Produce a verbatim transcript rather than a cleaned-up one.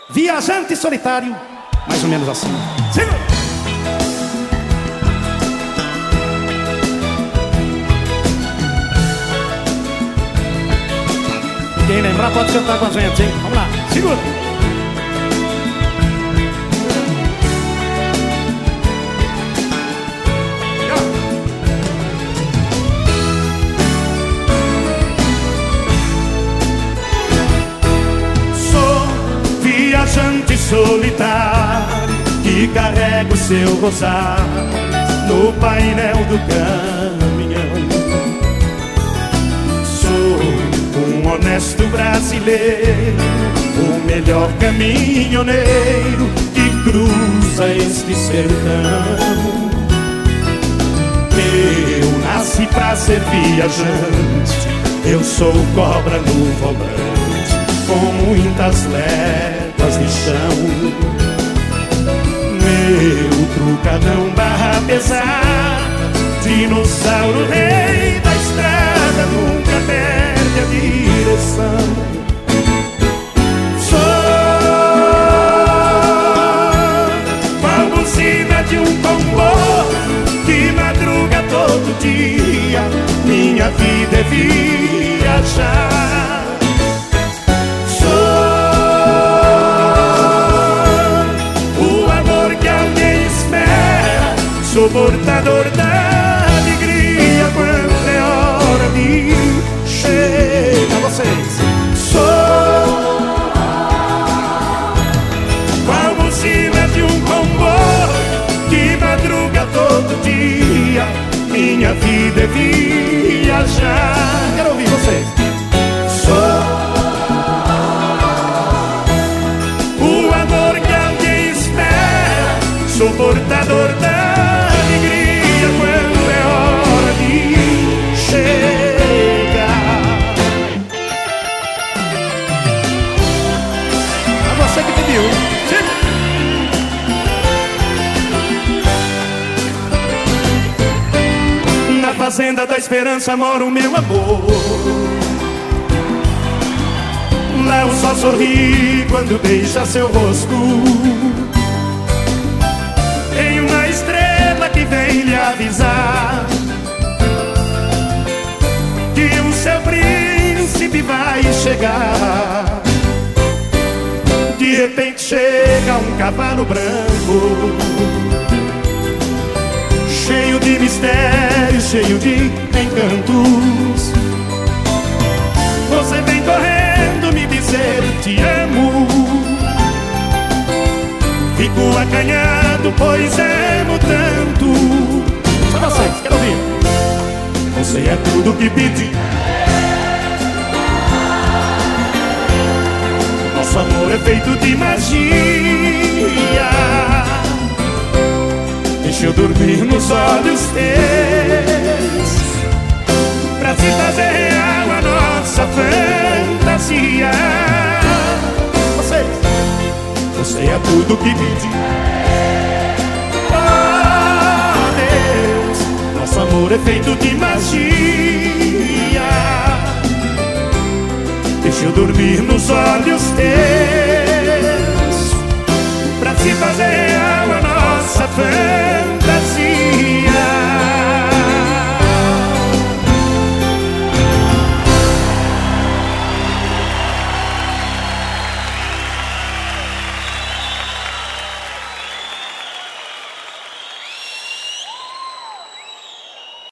Viajante solitário, mais ou menos assim. Siga! Quem lembrar pode sentar com a gente, hein? Vamos lá, segura! Sou viajante solitário que carrega o seu rosário no painel do caminhão. Sou um honesto brasileiro, o melhor caminhoneiro que cruza este sertão. Eu nasci pra ser viajante, eu sou cobra no volante, com muitas léguas de chão. Meu trucadão barra pesada, dinossauro rei da estrada, nunca perde a direção. Sou a buzina de um comboio que madruga todo dia, minha vida é viajar. Sou o amor que alguém espera, sou portador da alegria quando é hora de chega a vocês. Sou a buzina de um comboio que madruga todo dia, minha vida é viajar. Quero ouvir vocês. Sou o amor que alguém espera, sou portador da alegria quando é hora de chegar. A você que pediu. Na fazenda da esperança mora o meu amor. Lá o sol sorri quando beija seu rosto. Tem uma estrela que vem lhe avisar que o seu príncipe vai chegar. De repente chega um cavalo branco, cheio de mistério, cheio de encantos. Você vem correndo me dizer te amo. Fico acanhado, pois amo tanto. Só vocês, quero ouvir. Você é tudo que pedi. Nosso amor é feito de magia. Deixa eu dormir nos olhos teus, pra se fazer real a nossa fantasia. Vocês. Você é tudo que pedi. Oh Deus, nosso amor é feito de magia. Deixa eu dormir nos olhos teus,